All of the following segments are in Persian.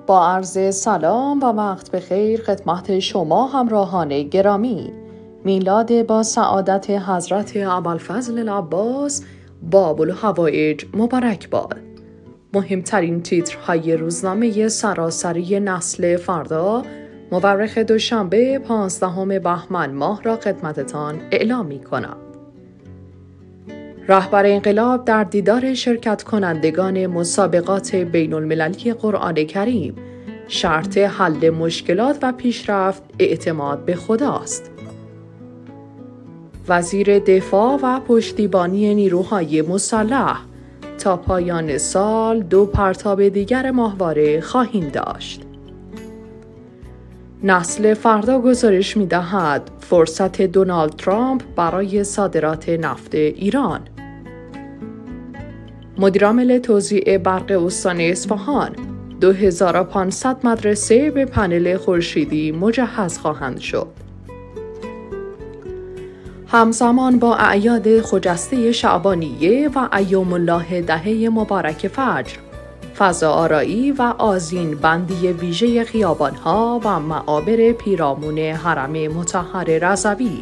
با عرض سلام و وقت بخیر خدمت شما همراهان گرامی. میلاد با سعادت حضرت ابوالفضل العباس باب الحوائج مبارک باد. مهمترین تیترهای روزنامه سراسری نسل فردا مورخ دوشنبه 15 بهمن ماه را خدمتتان اعلام می‌کنم. رهبر انقلاب در دیدار شرکت کنندگان مسابقات بین المللی قرآن کریم، شرط حل مشکلات و پیشرفت اعتماد به خداست. وزیر دفاع و پشتیبانی نیروهای مسلح تا پایان سال 2 پرتاب دیگر ماهواره خواهیم داشت. نسل فردا گزارش می‌دهد فرصت دونالد ترامپ برای صادرات نفت ایران. مدیرعامل توزیع برق استان اصفهان 2500 مدرسه به پنل خورشیدی مجهز خواهند شد. همزمان با اعیاد خجسته شعبانیه و ایام الله دهه مبارک فجر، فضا آرایی و آذین بندی ویژه خیابان‌ها و معابر پیرامون حرم مطهر رضوی.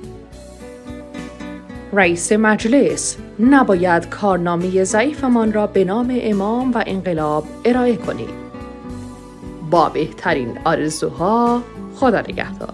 رئیس مجلس: نباید کارنامه ضعیفمان را به نام امام و انقلاب ارائه کنید. با بهترین آرزوها، خدا نگهدار.